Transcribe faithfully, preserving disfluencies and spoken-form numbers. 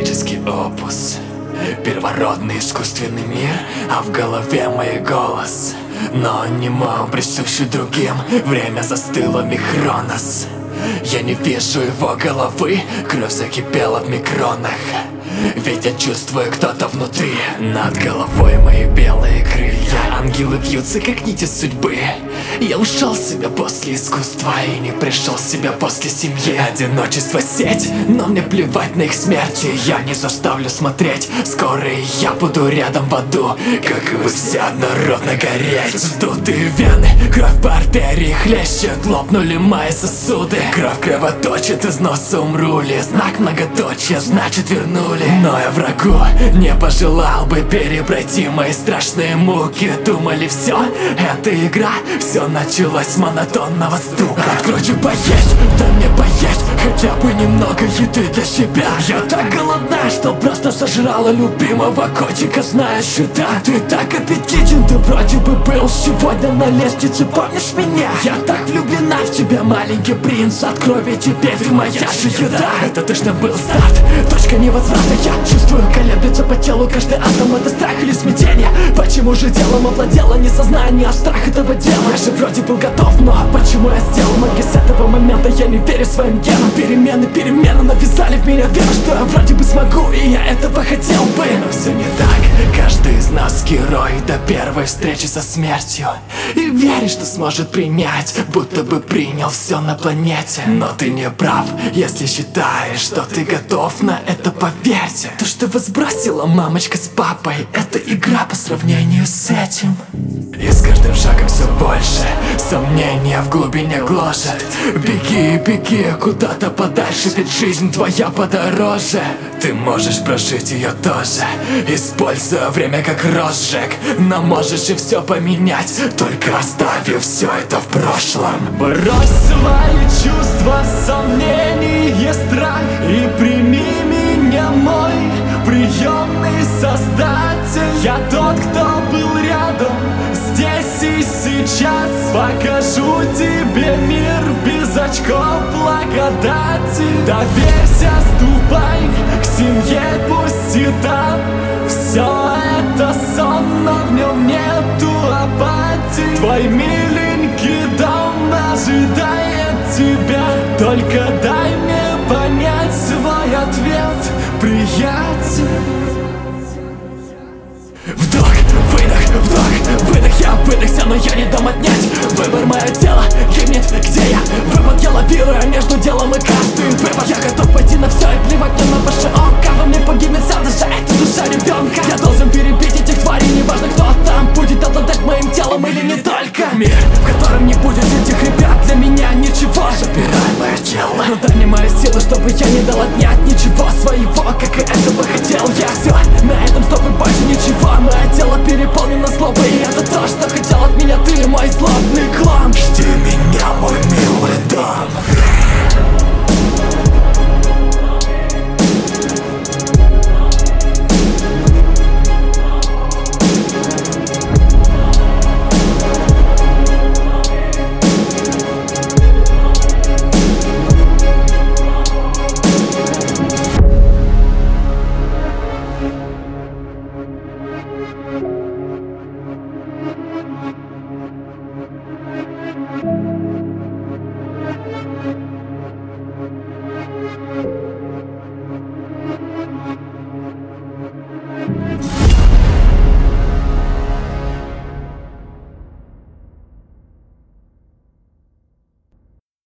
Творческий опус, первородный искусственный мир, а в голове мой голос. Но он не мой, присущий другим. Время застыло, Михронос. Я не вижу его головы, кровь закипела в микронах. Ведь я чувствую, кто-то внутри. Над головой мои белые крылья. Ангелы вьются, как нити судьбы. Я ушел в себя после искусства и не пришел в себя после семьи. Одиночество сеть, но мне плевать на их смерти. Я не заставлю смотреть. Скоро и я буду рядом в аду, как и вы все однородно гореть. Вздутые вены, кровь по артерии хлещет. Лопнули мои сосуды. Кровь кровоточит, из носа умру ли. Знак многоточия, значит вернули. Но я врагу не пожелал бы перепройти мои страшные муки. Думали, все, это игра. Все началось с монотонного стука. Откройте поесть, дай мне поесть хотя бы немного еды для себя. Я так голодна, что просто сожрала любимого котика, знаешь, да. Ты так аппетитен, ты вроде бы был сегодня на лестнице, помнишь меня? Я так влюблена в тебя, маленький принц. Открой, ведь теперь ты моя же еда. Это точно был старт, точка невозврата. Я чувствую, колеблется по телу каждый атом. Это страх или смятение? Почему же делом овладело не сознание, а страх этого дела? Я же вроде был готов, но почему я сделал ноги с этого момента? Я не верю своим генам. Перемены, перемены навязали в меня веру, что я вроде бы смогу, и я этого хотел бы. Но все не так, каждый из нас герой до первой встречи со смертью. И веришь, что сможет принять, будто бы принял все на планете. Но ты не прав, если считаешь, что ты готов на это, поверьте. То, что вас бросила мамочка с папой, это игра по сравнению с этим. И с каждым шагом все больше сомнения в глубине гложет. Беги, беги куда-то подальше, ведь жизнь твоя подороже. Ты можешь прожить ее тоже, используя время как розжиг. Но можешь и все поменять, только оставив все это в прошлом. Брось свои чувства, сомнения, страх и прими меня, мой приемный создатель. Я тот, кто был рядом, здесь и сейчас. Покажу тебе мир без очков благодати. Доверься, ступай к семье, пусть и там все это сон, но в нем нету апатии. Твой миленький дом ожидает тебя. Только дай мне понять свой ответ, приятель. Вдох, выдох, вдох, выдох. Я выдохся, но я не дам отнять. Выбор мое дело, гибнет, где я? Выпад я лавирую между делом и каждым вывод. Я готов пойти на все и плевать на ваше око. Во мне погибнет вся душа, это душа ребенка. Я должен перебить этих тварей, неважно кто там будет обладать моим телом или не только. Мир, в котором не будет этих ребят, для меня ничего. Забирай мое тело, но дай мне мои силы, чтобы я не дал отнять ничего своего, как и этого хотел я. Все, на этом стоп и больше ничего. Мое тело переполнено злобой, и это то, что хотел от меня ты, мой злобный клон. Жди меня, мой милый дом. Thank you.